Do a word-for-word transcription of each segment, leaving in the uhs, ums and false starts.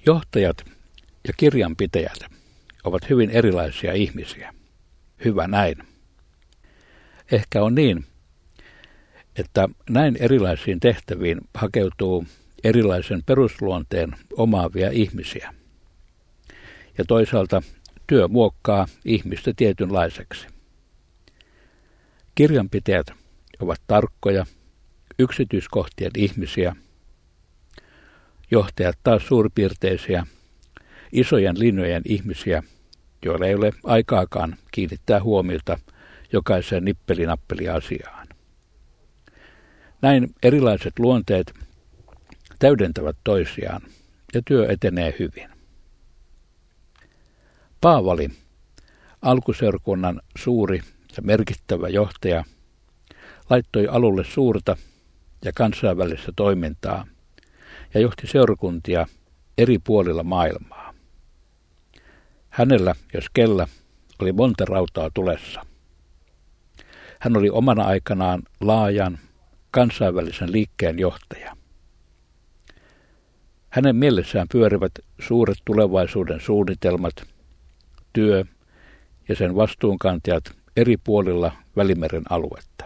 Johtajat ja kirjanpitäjät ovat hyvin erilaisia ihmisiä. Hyvä näin. Ehkä on niin, että näin erilaisiin tehtäviin hakeutuu erilaisen perusluonteen omaavia ihmisiä. Ja toisaalta työ muokkaa ihmistä tietynlaiseksi. Kirjanpitäjät ovat tarkkoja, yksityiskohtien ihmisiä, johtajat taas suurpiirteisiä, isojen linjojen ihmisiä, joilla ei ole aikaakaan kiinnittää huomiota jokaiseen nippelinappeli-asiaan. Näin erilaiset luonteet täydentävät toisiaan ja työ etenee hyvin. Paavali, alkuseurakunnan suuri ja merkittävä johtaja, laittoi alulle suurta ja kansainvälistä toimintaa ja johti seurakuntia eri puolilla maailmaa. Hänellä, jos kellä, oli monta rautaa tulessa. Hän oli omana aikanaan laajan kansainvälisen liikkeen johtaja. Hänen mielessään pyörivät suuret tulevaisuuden suunnitelmat, työ ja sen vastuunkantajat eri puolilla Välimeren aluetta.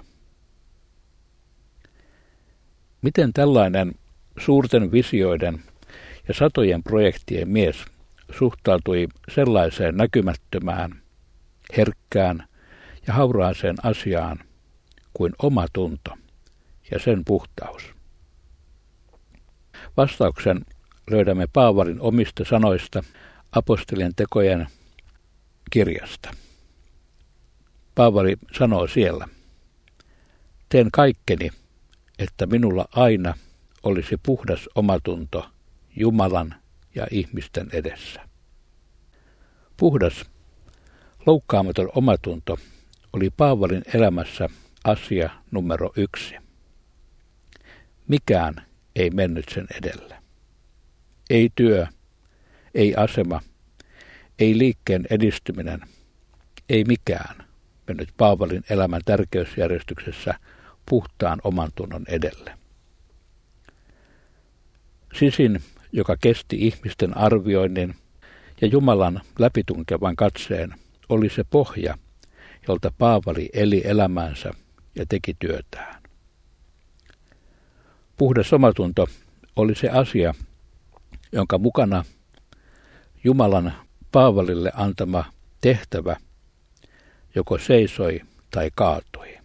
Miten tällainen suurten visioiden ja satojen projektien mies suhtautui sellaiseen näkymättömään, herkkään ja hauraaseen asiaan kuin omatunto ja sen puhtaus? Vastauksen löydämme Paavalin omista sanoista apostolien tekojen kirjasta. Paavali sanoo siellä: teen kaikkeni, että minulla aina olisi puhdas omatunto Jumalan ja ihmisten edessä. Puhdas, loukkaamaton omatunto oli Paavalin elämässä asia numero yksi. Mikään ei mennyt sen edelle. Ei työ, ei asema, ei liikkeen edistyminen, ei mikään mennyt Paavalin elämän tärkeysjärjestyksessä puhtaan omantunnon edelle. Sisin, joka kesti ihmisten arvioinnin ja Jumalan läpitunkevan katseen, oli se pohja, jolta Paavali eli elämäänsä ja teki työtään. Puhdas omatunto oli se asia, jonka mukana Jumalan Paavalille antama tehtävä joko seisoi tai kaatui.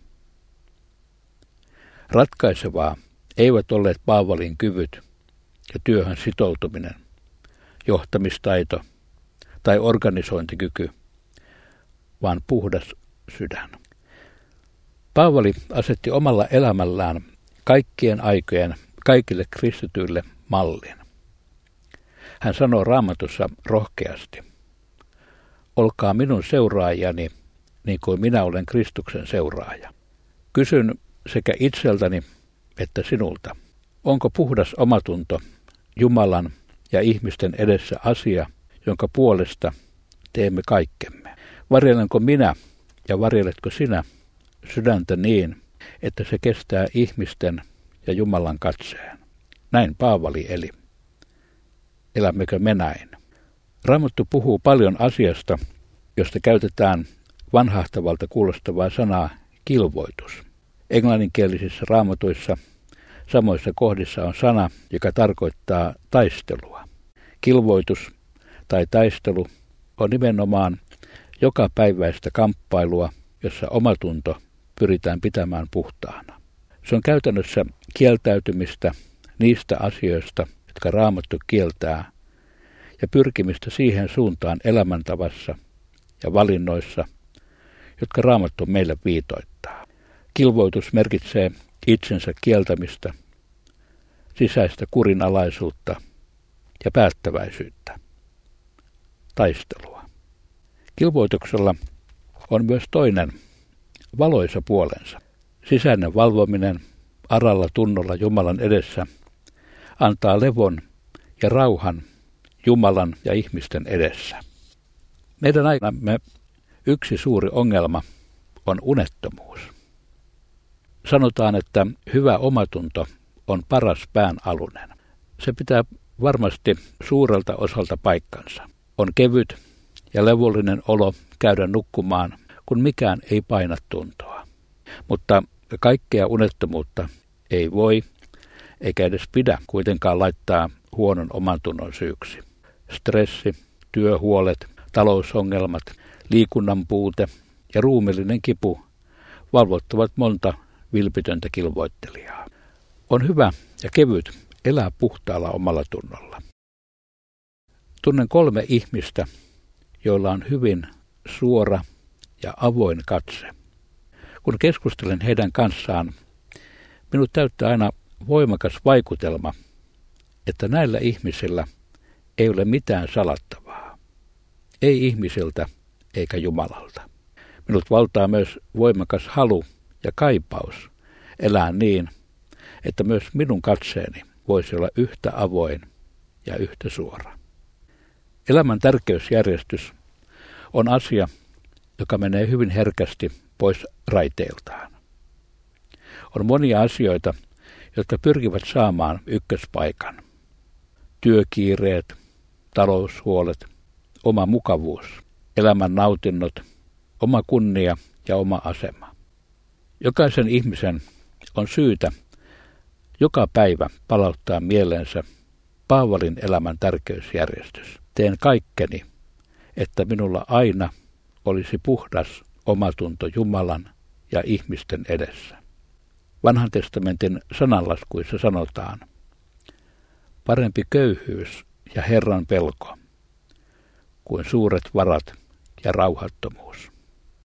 Ratkaisevaa eivät olleet Paavalin kyvyt ja työhön sitoutuminen, johtamistaito tai organisointikyky, vaan puhdas sydän. Paavali asetti omalla elämällään kaikkien aikojen kaikille kristityille mallin. Hän sanoo Raamatussa rohkeasti: olkaa minun seuraajani niin kuin minä olen Kristuksen seuraaja. Kysyn sekä itseltäni että sinulta: onko puhdas omatunto Jumalan ja ihmisten edessä asia, jonka puolesta teemme kaikkemme? Varjelenko minä ja varjeletko sinä sydäntä niin, että se kestää ihmisten ja Jumalan katseen? Näin Paavali eli. Elämmekö me näin? Raamattu puhuu paljon asiasta, josta käytetään vanhahtavalta kuulostavaa sanaa kilvoitus. Englanninkielisissä raamatuissa samoissa kohdissa on sana, joka tarkoittaa taistelua. Kilvoitus tai taistelu on nimenomaan jokapäiväistä kamppailua, jossa omatunto pyritään pitämään puhtaana. Se on käytännössä kieltäytymistä niistä asioista, jotka Raamattu kieltää, ja pyrkimistä siihen suuntaan elämäntavassa ja valinnoissa, jotka Raamattu meille viitoittaa. Kilvoitus merkitsee itsensä kieltämistä, sisäistä kurinalaisuutta ja päättäväisyyttä. Taistelua. Kilvoituksella on myös toinen, valoisa puolensa. Sisäinen valvominen aralla tunnolla Jumalan edessä antaa levon ja rauhan Jumalan ja ihmisten edessä. Meidän aikanamme yksi suuri ongelma on unettomuus. Sanotaan, että hyvä omatunto on paras pään alunen. Se pitää varmasti suurelta osalta paikkansa. On kevyt ja levollinen olo käydä nukkumaan, kun mikään ei paina tuntoa. Mutta kaikkea unettomuutta ei voi eikä edes pidä kuitenkaan laittaa huonon omantunnon syyksi. Stressi, työhuolet, talousongelmat, liikunnan puute ja ruumiillinen kipu valvottavat monta vilpitöntä kilvoittelijaa. On hyvä ja kevyt elää puhtaalla omalla tunnolla. Tunnen kolme ihmistä, joilla on hyvin suora ja avoin katse. Kun keskustelen heidän kanssaan, minut täyttää aina voimakas vaikutelma, että näillä ihmisillä ei ole mitään salattavaa. Ei ihmisiltä eikä Jumalalta. Minut valtaa myös voimakas halu ja kaipaus elää niin, että myös minun katseeni voisi olla yhtä avoin ja yhtä suora. Elämän tärkeysjärjestys on asia, joka menee hyvin herkästi pois raiteiltaan. On monia asioita, jotka pyrkivät saamaan ykköspaikan. Työkiireet, taloushuolet, oma mukavuus, elämän nautinnot, oma kunnia ja oma asema. Jokaisen ihmisen on syytä joka päivä palauttaa mieleensä Paavalin elämän tärkeysjärjestys. Teen kaikkeni, että minulla aina olisi puhdas omatunto Jumalan ja ihmisten edessä. Vanhan testamentin sananlaskuissa sanotaan, parempi köyhyys ja Herran pelko kuin suuret varat ja rauhattomuus.